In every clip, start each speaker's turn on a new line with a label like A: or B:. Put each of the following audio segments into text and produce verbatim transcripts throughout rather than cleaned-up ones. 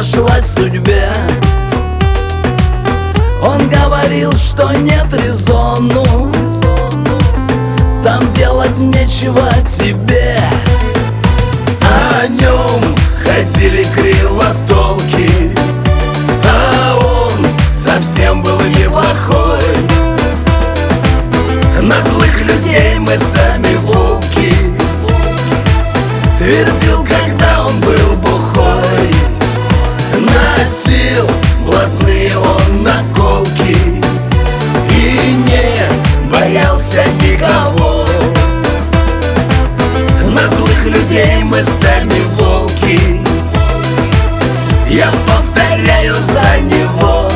A: нашлась судьбе. Он говорил, что нет резону, там делать нечего тебе. А о нем ходили кривотолки, а он совсем был неплохой. На злых людей мы сами волки, твердил, когда он был бухой. Носил блатные он наколки и не боялся никого. На злых людей мы сами волки, я повторяю за него,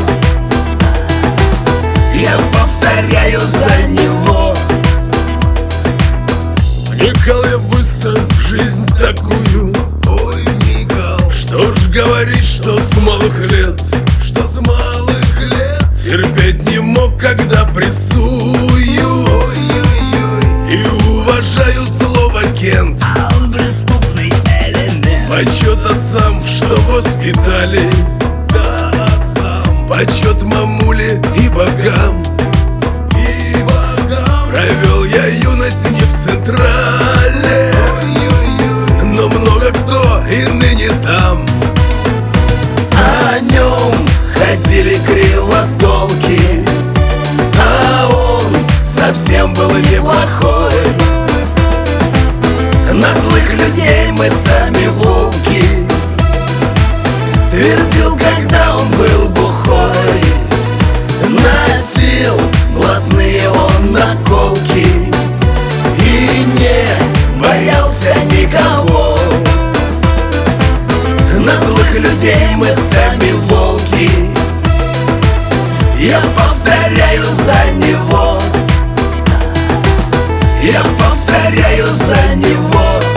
A: я повторяю за него.
B: Вникал я быстро в жизнь такую, ой, вникал. Что ж говорить, что с малых лет, что с малых лет терпеть не мог, когда прессую. И уважаю слово Кент,
A: А он преступный элемент.
B: почет отцам, что воспитали, да, отцам. Почет мамуле и богам, и богам. Провел я юность не в Централе, но много кто и ныне там.
A: А о нем ходили кривотолки, а он совсем был неплохой. На злых людей мы сами волки, твердил, когда он был бухой. Носил блатные он наколки и не боялся никого. На злых людей мы сами волки, я повторяю за него, я повторяю за него.